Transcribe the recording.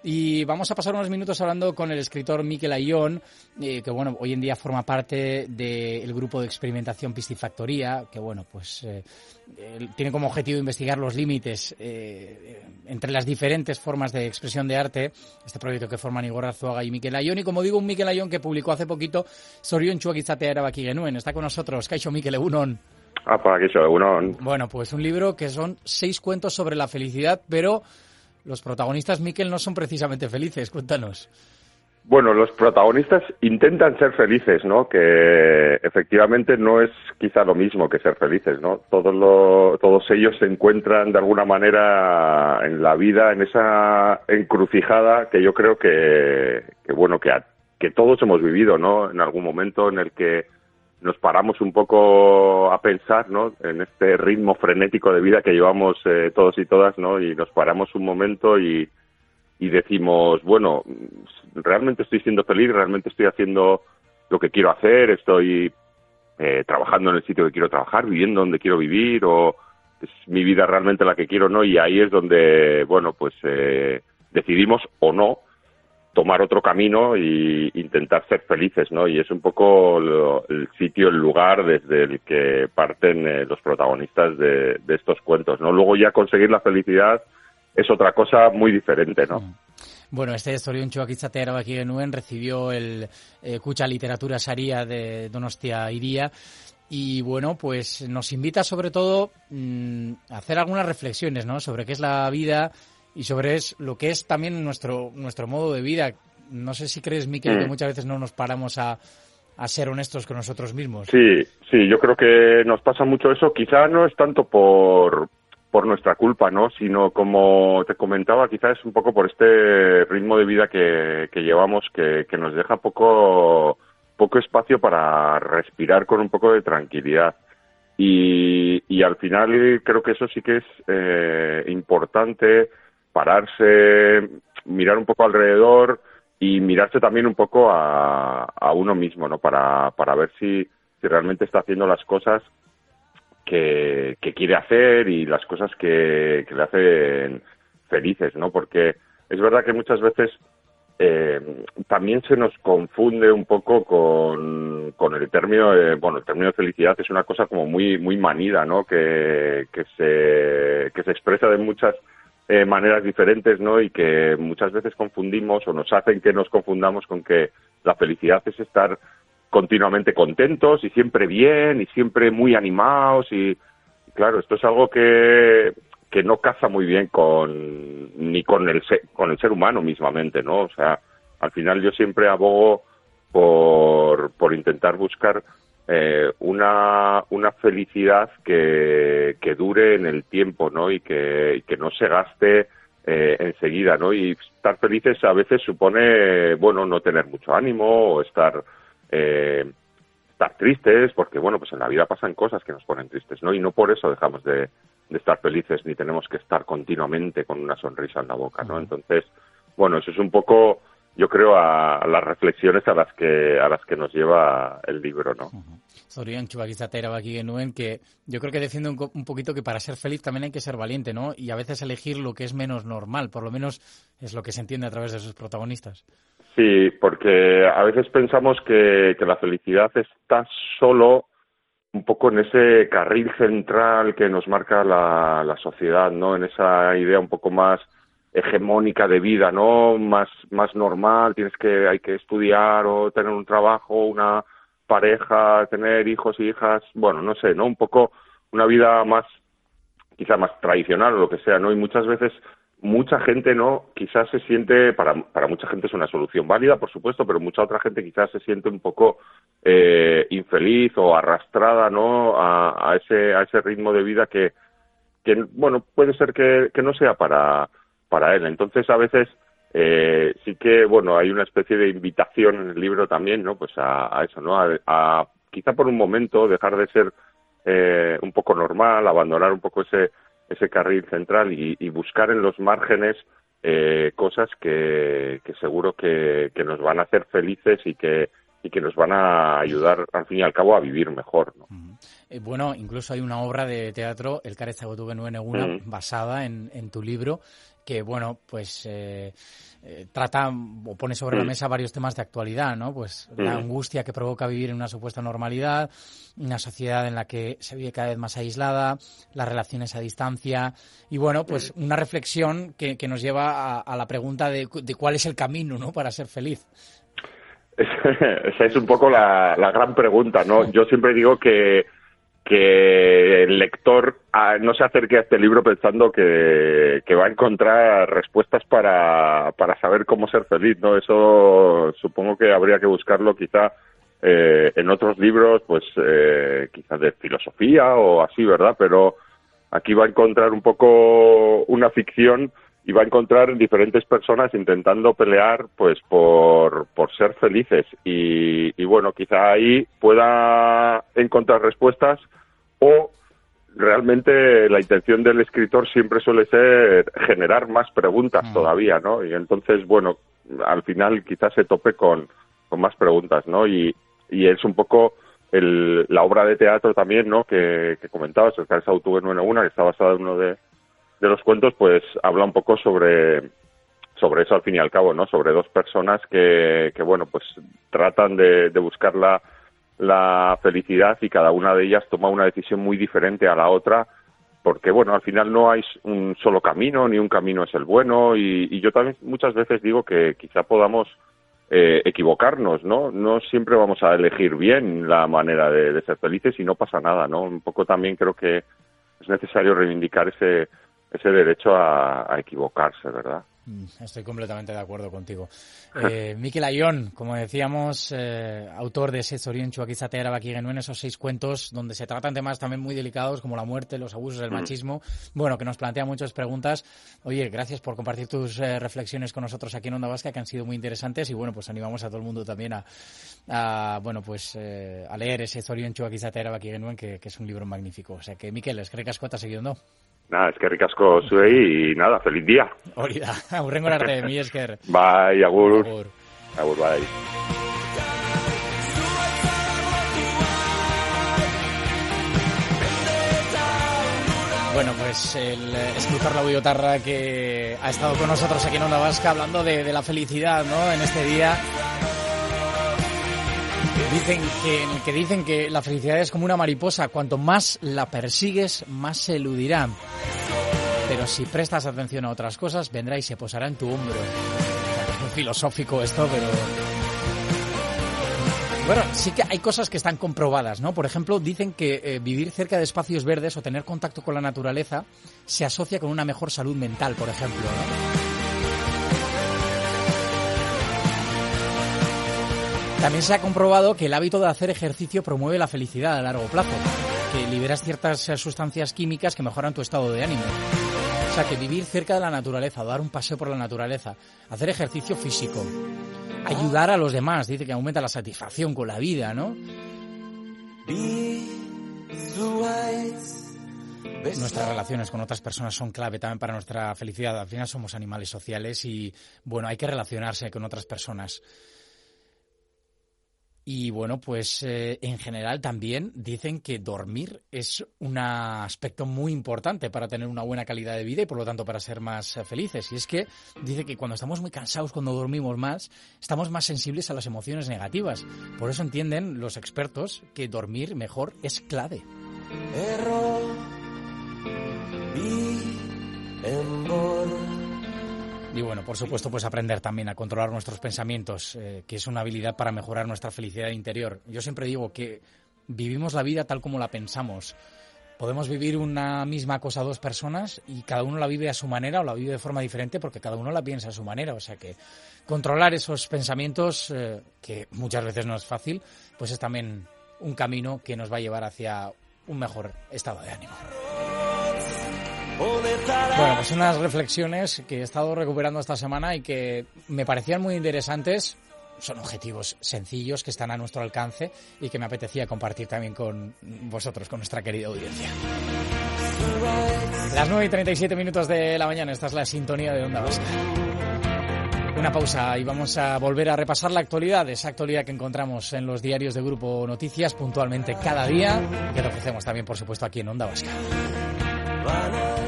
Y vamos a pasar unos minutos hablando con el escritor Mikel Ayón, que bueno, hoy en día forma parte del grupo de experimentación Piscifactoría, que bueno, pues tiene como objetivo investigar los límites entre las diferentes formas de expresión de arte, este proyecto que forman Igor Arzuaga y Mikel Ayón, y como digo, un Mikel Ayón que publicó hace poquito Zoriontsuak izatea erabaki genuen. Está con nosotros. Kaixo, Mikel, egunon. Para Kaixo, egunon. Bueno, pues un libro que son 6 cuentos sobre la felicidad, pero los protagonistas, Mikel, no son precisamente felices. Cuéntanos. Bueno, los protagonistas intentan ser felices, ¿no? Que efectivamente no es quizá lo mismo que ser felices, ¿no? Todos ellos se encuentran de alguna manera en la vida, en esa encrucijada que yo creo que todos hemos vivido, ¿no? En algún momento en el que nos paramos un poco a pensar, ¿no? En este ritmo frenético de vida que llevamos todos y todas, ¿no? Y nos paramos un momento y decimos, bueno, realmente estoy siendo feliz, realmente estoy haciendo lo que quiero hacer, estoy trabajando en el sitio que quiero trabajar, viviendo donde quiero vivir, o es mi vida realmente la que quiero, ¿no? Y ahí es donde, bueno, pues decidimos o no tomar otro camino e intentar ser felices, ¿no? Y es un poco el sitio, el lugar desde el que parten los protagonistas de estos cuentos, ¿no? Luego ya conseguir la felicidad es otra cosa muy diferente, ¿no? Bueno, este Zoriontsuak izatea erabaki genuen recibió el Kutxa Literatura Saria de Donostia Iría y, bueno, pues nos invita sobre todo a hacer algunas reflexiones, ¿no? Sobre qué es la vida y sobre lo que es también nuestro modo de vida. No sé si crees, Mikel, que muchas veces no nos paramos a ser honestos con nosotros mismos. Sí, yo creo que nos pasa mucho eso. Quizá no es tanto por nuestra culpa, ¿no? Sino, como te comentaba, quizás es un poco por este ritmo de vida que llevamos que nos deja poco espacio para respirar con un poco de tranquilidad. Y al final creo que eso sí que es importante, pararse, mirar un poco alrededor y mirarse también un poco a uno mismo, ¿no? Para ver si realmente está haciendo las cosas que quiere hacer y las cosas que le hacen felices, ¿no? Porque es verdad que muchas veces también se nos confunde un poco con el término el término de felicidad es una cosa como muy manida, ¿no? Que se expresa de muchas maneras diferentes, ¿no? Y que muchas veces confundimos o nos hacen que nos confundamos con que la felicidad es estar continuamente contentos y siempre bien y siempre muy animados y claro, esto es algo que no caza muy bien con el ser humano mismamente, ¿no? O sea, al final yo siempre abogo por intentar buscar una felicidad que dure en el tiempo, ¿no? Y que no se gaste enseguida, ¿no? Y estar felices a veces supone, bueno, no tener mucho ánimo o estar tristes, porque bueno, pues en la vida pasan cosas que nos ponen tristes, ¿no? Y no por eso dejamos de estar felices, ni tenemos que estar continuamente con una sonrisa en la boca, ¿no? Entonces, bueno, eso es un poco, yo creo, a las reflexiones a las que nos lleva el libro, ¿no? Zoriontsuak izatea erabaki genuen, que yo creo que defiende un poquito que para ser feliz también hay que ser valiente, ¿no? Y a veces elegir lo que es menos normal, por lo menos es lo que se entiende a través de sus protagonistas. Sí, porque a veces pensamos que la felicidad está solo un poco en ese carril central que nos marca la sociedad, ¿no? En esa idea un poco más hegemónica de vida, ¿no? Más normal, hay que estudiar o tener un trabajo, una pareja, tener hijos y hijas, bueno, no sé, ¿no? Un poco una vida quizá más tradicional o lo que sea, ¿no? Y muchas veces mucha gente, ¿no? Quizás se siente, para mucha gente es una solución válida, por supuesto, pero mucha otra gente quizás se siente un poco infeliz o arrastrada, ¿no? A ese ritmo de vida que bueno, puede ser que no sea para él. Entonces, a veces sí que, bueno, hay una especie de invitación en el libro también, ¿no? Pues a eso, ¿no? A quizá por un momento dejar de ser un poco normal, abandonar un poco ese carril central y buscar en los márgenes cosas que seguro que nos van a hacer felices y que nos van a ayudar, al fin y al cabo, a vivir mejor, ¿no? Bueno, incluso hay una obra de teatro, Elkar ezagutu genuen eguna, basada en tu libro, que, bueno, pues trata o pone sobre la mesa varios temas de actualidad, ¿no? Pues la angustia que provoca vivir en una supuesta normalidad, una sociedad en la que se vive cada vez más aislada, las relaciones a distancia y, bueno, pues una reflexión que nos lleva a la pregunta de cuál es el camino, ¿no?, para ser feliz. Esa es un poco la gran pregunta, ¿no? Yo siempre digo que el lector no se acerque a este libro pensando que va a encontrar respuestas para saber cómo ser feliz, ¿no? Eso supongo que habría que buscarlo quizá en otros libros, pues quizás de filosofía o así, ¿verdad? Pero aquí va a encontrar un poco una ficción y va a encontrar diferentes personas intentando pelear pues por ser felices y bueno, quizá ahí pueda encontrar respuestas o realmente la intención del escritor siempre suele ser generar más preguntas todavía, ¿no? Y entonces, bueno, al final quizás se tope con más preguntas, ¿no? Y es un poco la obra de teatro también, ¿no?, que comentabas, el Caes Autu en una, que está basada en uno de los cuentos, pues habla un poco sobre eso al fin y al cabo, ¿no? Sobre dos personas que bueno, pues tratan de buscar la felicidad y cada una de ellas toma una decisión muy diferente a la otra porque, bueno, al final no hay un solo camino, ni un camino es el bueno y yo también muchas veces digo que quizá podamos equivocarnos, ¿no? No siempre vamos a elegir bien la manera de ser felices y no pasa nada, ¿no? Un poco también creo que es necesario reivindicar ese derecho a equivocarse, ¿verdad? Estoy completamente de acuerdo contigo. Mikel Ayón, como decíamos, autor de Ese Zoriontsuak izatea erabaki genuen, esos 6 cuentos donde se tratan temas también muy delicados como la muerte, los abusos, el machismo, bueno, que nos plantea muchas preguntas. Oye, gracias por compartir tus reflexiones con nosotros aquí en Onda Vasca, que han sido muy interesantes y bueno, pues animamos a todo el mundo también a leer Ese Zoriontsuak izatea erabaki genuen, que es un libro magnífico. O sea que, Mikel, eskerrik asko eta segi ondo. Nada, eskerrik asko zuei y nada, feliz día. Hori da, aurrengo arte, mi esker. Bai, agur. Agur, bai. Bueno, pues el escritor lauditarra que ha estado con nosotros aquí en Onda Vasca hablando de la felicidad, ¿no?, en este día. Dicen que la felicidad es como una mariposa, cuanto más la persigues, más se eludirá. Pero si prestas atención a otras cosas, vendrá y se posará en tu hombro. Es muy filosófico esto, pero... Bueno, sí que hay cosas que están comprobadas, ¿no? Por ejemplo, dicen que vivir cerca de espacios verdes o tener contacto con la naturaleza se asocia con una mejor salud mental, por ejemplo, ¿no? También se ha comprobado que el hábito de hacer ejercicio promueve la felicidad a largo plazo, que liberas ciertas sustancias químicas que mejoran tu estado de ánimo. O sea, que vivir cerca de la naturaleza, dar un paseo por la naturaleza, hacer ejercicio físico, ayudar a los demás, dice que aumenta la satisfacción con la vida, ¿no? Nuestras relaciones con otras personas son clave también para nuestra felicidad. Al final somos animales sociales y, bueno, hay que relacionarse con otras personas. Y bueno, pues en general también dicen que dormir es un aspecto muy importante para tener una buena calidad de vida y por lo tanto para ser más felices. Y es que dice que cuando estamos muy cansados, cuando dormimos más, estamos más sensibles a las emociones negativas. Por eso entienden los expertos que dormir mejor es clave. Y bueno, por supuesto, pues aprender también a controlar nuestros pensamientos, que es una habilidad para mejorar nuestra felicidad interior. Yo siempre digo que vivimos la vida tal como la pensamos. Podemos vivir una misma cosa 2 personas y cada uno la vive a su manera o la vive de forma diferente porque cada uno la piensa a su manera. O sea que controlar esos pensamientos, que muchas veces no es fácil, pues es también un camino que nos va a llevar hacia un mejor estado de ánimo. Bueno, pues unas reflexiones que he estado recuperando esta semana y que me parecían muy interesantes. Son objetivos sencillos que están a nuestro alcance y que me apetecía compartir también con vosotros, con nuestra querida audiencia. Las 9:37 de la mañana, esta es la sintonía de Onda Vasca. Una pausa y vamos a volver a repasar la actualidad, esa actualidad que encontramos en los diarios de Grupo Noticias puntualmente cada día, que te ofrecemos también, por supuesto, aquí en Onda Vasca.